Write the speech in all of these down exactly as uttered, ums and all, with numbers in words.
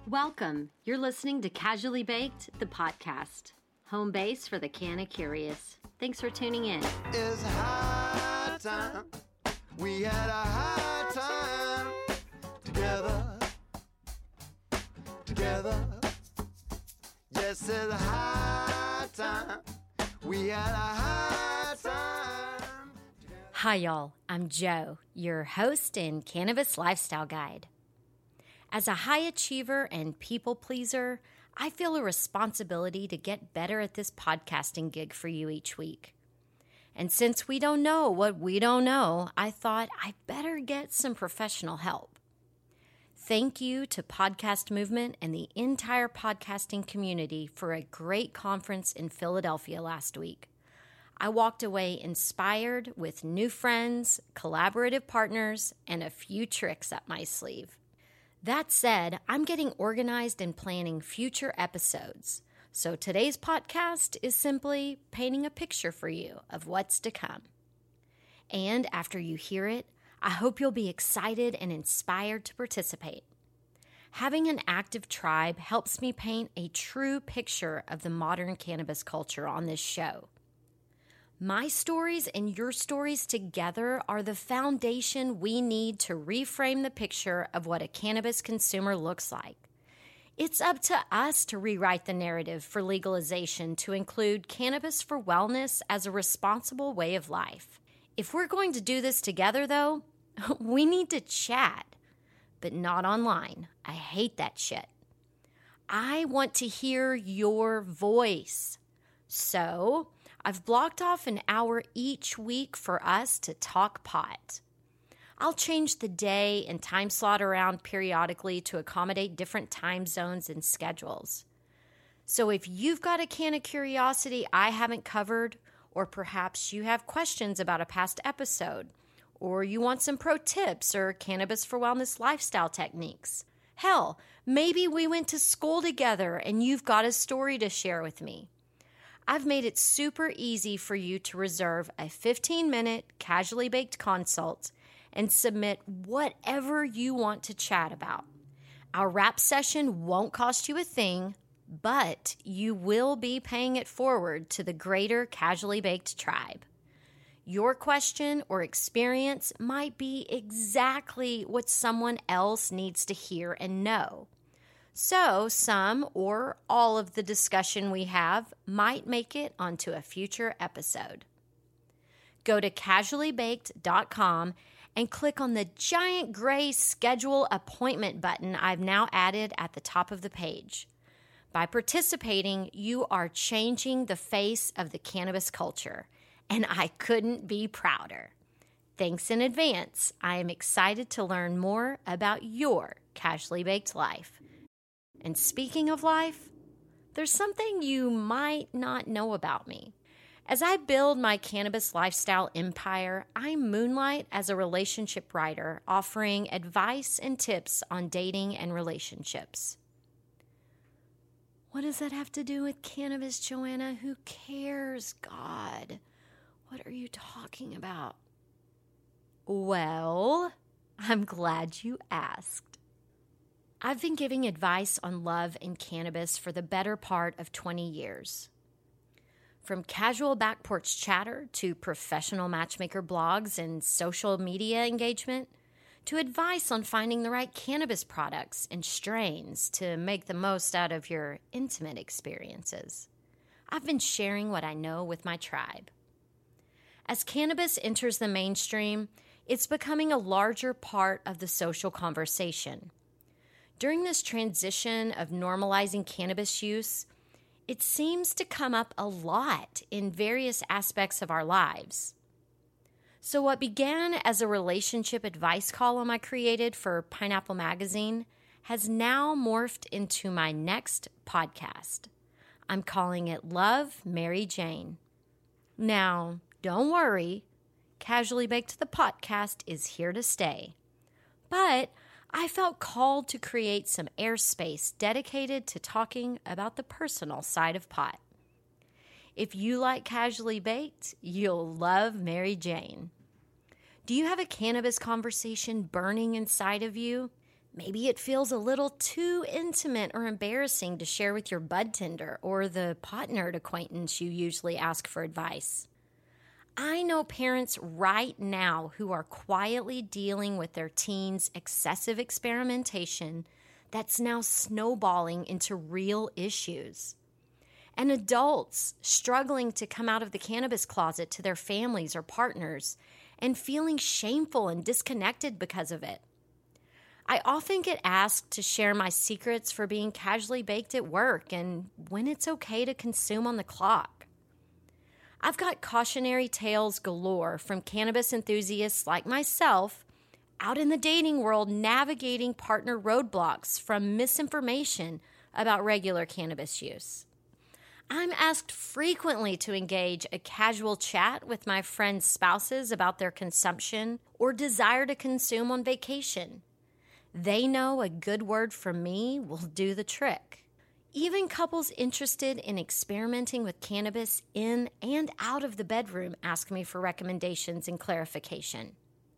Welcome. You're listening to Casually Baked, the podcast. Home base for the canna curious. Thanks for tuning in. It's high time. We had a high time together. Together. Yes, it's high time. We had a high time. Hi, y'all. I'm Jo, your host and cannabis lifestyle guide. As a high achiever and people pleaser, I feel a responsibility to get better at this podcasting gig for you each week. And since we don't know what we don't know, I thought I better get some professional help. Thank you to Podcast Movement and the entire podcasting community for a great conference in Philadelphia last week. I walked away inspired with new friends, collaborative partners, and a few tricks up my sleeve. That said, I'm getting organized and planning future episodes. So today's podcast is simply painting a picture for you of what's to come. And after you hear it, I hope you'll be excited and inspired to participate. Having an active tribe helps me paint a true picture of the modern cannabis culture on this show. My stories and your stories together are the foundation we need to reframe the picture of what a cannabis consumer looks like. It's up to us to rewrite the narrative for legalization to include cannabis for wellness as a responsible way of life. If we're going to do this together, though, we need to chat, but not online. I hate that shit. I want to hear your voice. So I've blocked off an hour each week for us to talk pot. I'll change the day and time slot around periodically to accommodate different time zones and schedules. So if you've got a can of curiosity I haven't covered, or perhaps you have questions about a past episode, or you want some pro tips or cannabis for wellness lifestyle techniques, hell, maybe we went to school together and you've got a story to share with me. I've made it super easy for you to reserve a fifteen-minute casually baked consult and submit whatever you want to chat about. Our wrap session won't cost you a thing, but you will be paying it forward to the greater Casually Baked tribe. Your question or experience might be exactly what someone else needs to hear and know. So some or all of the discussion we have might make it onto a future episode. Go to casually baked dot com and click on the giant gray schedule appointment button I've now added at the top of the page. By participating, you are changing the face of the cannabis culture, and I couldn't be prouder. Thanks in advance. I am excited to learn more about your casually baked life. And speaking of life, there's something you might not know about me. As I build my cannabis lifestyle empire, I moonlight as a relationship writer, offering advice and tips on dating and relationships. What does that have to do with cannabis, Joanna? Who cares? God, what are you talking about? Well, I'm glad you asked. I've been giving advice on love and cannabis for the better part of twenty years. From casual back porch chatter to professional matchmaker blogs and social media engagement, to advice on finding the right cannabis products and strains to make the most out of your intimate experiences. I've been sharing what I know with my tribe. As cannabis enters the mainstream, it's becoming a larger part of the social conversation. During this transition of normalizing cannabis use, it seems to come up a lot in various aspects of our lives. So what began as a relationship advice column I created for Pineapple Magazine has now morphed into my next podcast. I'm calling it Love, Mary Jane. Now, don't worry, Casually Baked the podcast is here to stay. But I felt called to create some airspace dedicated to talking about the personal side of pot. If you like Casually Baked, you'll love Mary Jane. Do you have a cannabis conversation burning inside of you? Maybe it feels a little too intimate or embarrassing to share with your bud tender or the pot nerd acquaintance you usually ask for advice. I know parents right now who are quietly dealing with their teens' excessive experimentation that's now snowballing into real issues. And adults struggling to come out of the cannabis closet to their families or partners and feeling shameful and disconnected because of it. I often get asked to share my secrets for being casually baked at work and when it's okay to consume on the clock. I've got cautionary tales galore from cannabis enthusiasts like myself out in the dating world navigating partner roadblocks from misinformation about regular cannabis use. I'm asked frequently to engage a casual chat with my friends' spouses about their consumption or desire to consume on vacation. They know a good word from me will do the trick. Even couples interested in experimenting with cannabis in and out of the bedroom ask me for recommendations and clarification.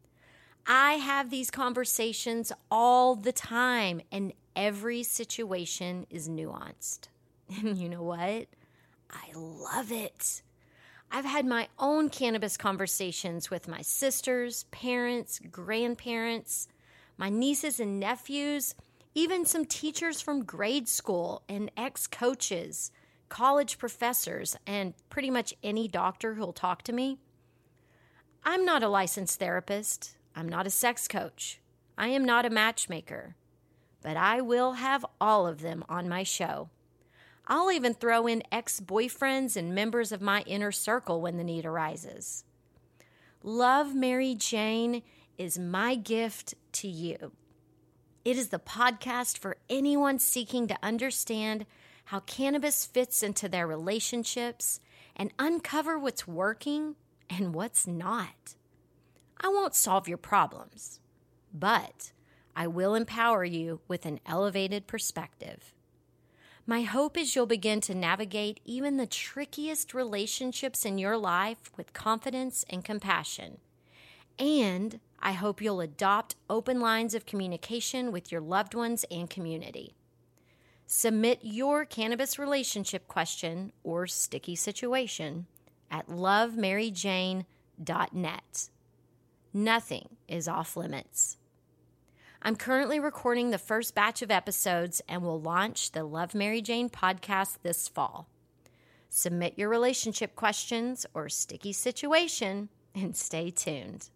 I have these conversations all the time, and every situation is nuanced. And you know what? I love it. I've had my own cannabis conversations with my sisters, parents, grandparents, my nieces and nephews, even some teachers from grade school and ex-coaches, college professors, and pretty much any doctor who'll talk to me. I'm not a licensed therapist. I'm not a sex coach. I am not a matchmaker. But I will have all of them on my show. I'll even throw in ex-boyfriends and members of my inner circle when the need arises. Love Mary Jane is my gift to you. It is the podcast for anyone seeking to understand how cannabis fits into their relationships and uncover what's working and what's not. I won't solve your problems, but I will empower you with an elevated perspective. My hope is you'll begin to navigate even the trickiest relationships in your life with confidence and compassion. And I hope you'll adopt open lines of communication with your loved ones and community. Submit your cannabis relationship question or sticky situation at love mary jane dot net. Nothing is off limits. I'm currently recording the first batch of episodes and will launch the Love Mary Jane podcast this fall. Submit your relationship questions or sticky situation and stay tuned.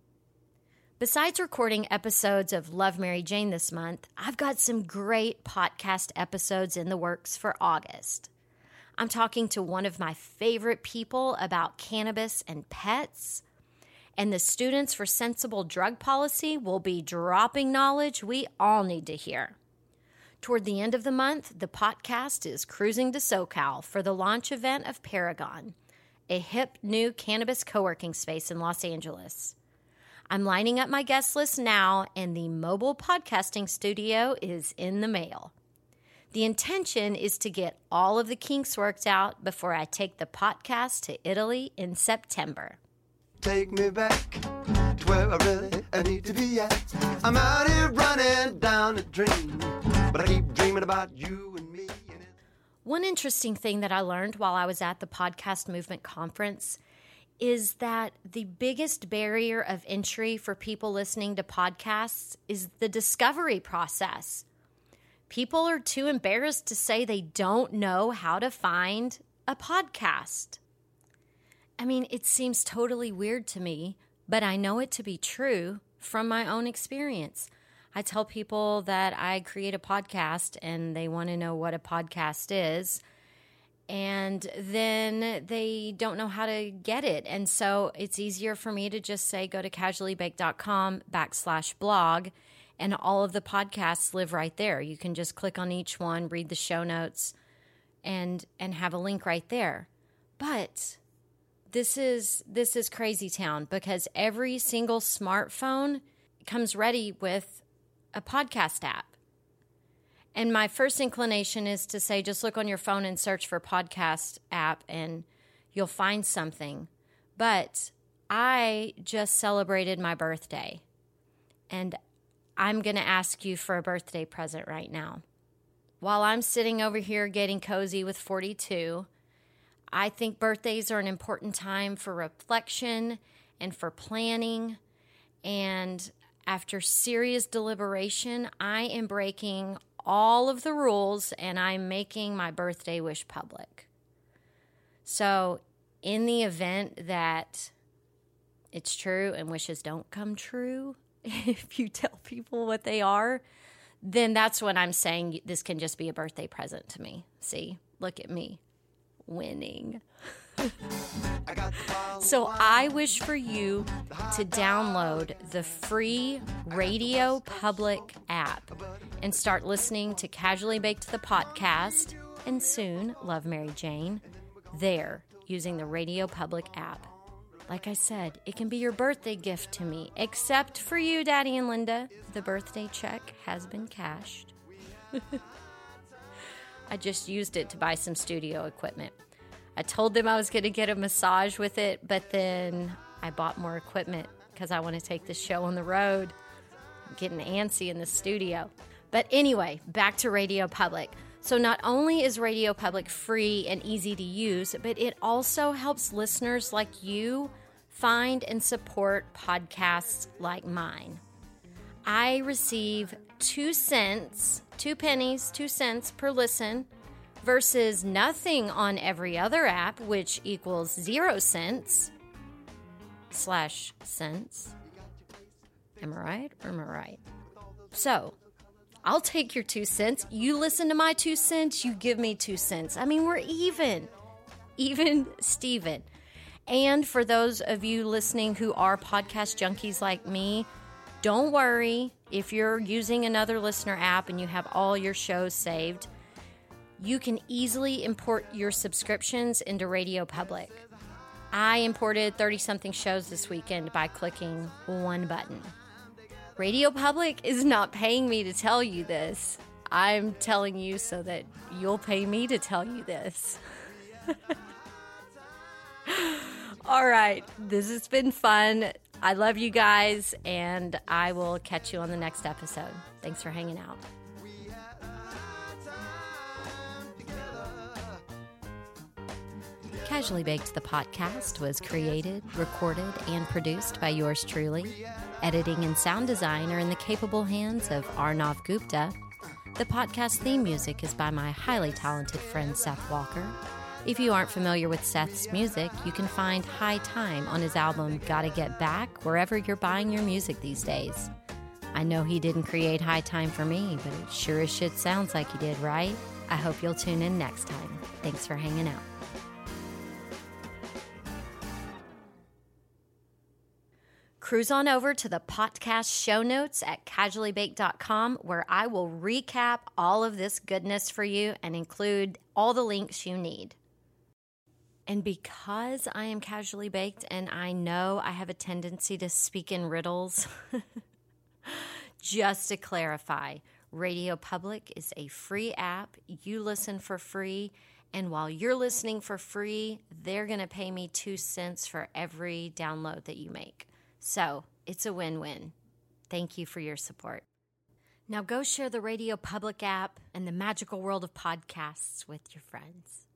Besides recording episodes of Love Mary Jane this month, I've got some great podcast episodes in the works for August. I'm talking to one of my favorite people about cannabis and pets, and the Students for Sensible Drug Policy will be dropping knowledge we all need to hear. Toward the end of the month, the podcast is cruising to SoCal for the launch event of Paragon, a hip new cannabis co-working space in Los Angeles. I'm lining up my guest list now, and the mobile podcasting studio is in the mail. The intention is to get all of the kinks worked out before I take the podcast to Italy in September. Take me back to where I really I need to be at. I'm out here running down a dream, but I keep dreaming about you and me. And One interesting thing that I learned while I was at the Podcast Movement Conference is that the biggest barrier of entry for people listening to podcasts is the discovery process. People are too embarrassed to say they don't know how to find a podcast. I mean, it seems totally weird to me, but I know it to be true from my own experience. I tell people that I create a podcast and they want to know what a podcast is, and then they don't know how to get it. And so it's easier for me to just say, go to casuallybaked.com backslash blog, and all of the podcasts live right there. You can just click on each one, read the show notes, and and have a link right there. But This is this is crazy town because every single smartphone comes ready with a podcast app. And my first inclination is to say, just look on your phone and search for podcast app and you'll find something. But I just celebrated my birthday. And I'm going to ask you for a birthday present right now. While I'm sitting over here getting cozy with forty-two, I think birthdays are an important time for reflection and for planning. And after serious deliberation, I am breaking all of the rules and I'm making my birthday wish public. So in the event that it's true and wishes don't come true, if you tell people what they are, then that's when I'm saying this can just be a birthday present to me. See, look at me winning. So I wish for you to download the free Radio Public app and start listening to Casually Baked the podcast and soon Love Mary Jane there using the Radio Public app. Like I said, it can be your birthday gift to me, except for you, Daddy and Linda. The birthday check has been cashed. I just used it to buy some studio equipment. I told them I was going to get a massage with it, but then I bought more equipment because I want to take the show on the road. I'm getting antsy in the studio. But anyway, back to Radio Public. So not only is Radio Public free and easy to use, but it also helps listeners like you find and support podcasts like mine. I receive two cents, two pennies, two cents per listen, versus nothing on every other app, which equals zero cents slash cents. Am I right or am I right? So, I'll take your two cents. You listen to my two cents, you give me two cents. I mean, we're even. Even Steven. And for those of you listening who are podcast junkies like me, don't worry if you're using another listener app and you have all your shows saved. You can easily import your subscriptions into Radio Public. I imported thirty-something shows this weekend by clicking one button. Radio Public is not paying me to tell you this. I'm telling you so that you'll pay me to tell you this. All right, this has been fun. I love you guys, and I will catch you on the next episode. Thanks for hanging out. Casually Baked the podcast was created, recorded, and produced by yours truly. Editing and sound design are in the capable hands of Arnav Gupta. The podcast theme music is by my highly talented friend Seth Walker. If you aren't familiar with Seth's music, you can find High Time on his album Gotta Get Back wherever you're buying your music these days. I know he didn't create High Time for me, but it sure as shit sounds like he did, right? I hope you'll tune in next time. Thanks for hanging out. Cruise on over to the podcast show notes at casually baked dot com where I will recap all of this goodness for you and include all the links you need. And because I am casually baked and I know I have a tendency to speak in riddles, just to clarify, Radio Public is a free app. You listen for free. And while you're listening for free, they're going to pay me two cents for every download that you make. So it's a win-win. Thank you for your support. Now go share the Radio Public app and the magical world of podcasts with your friends.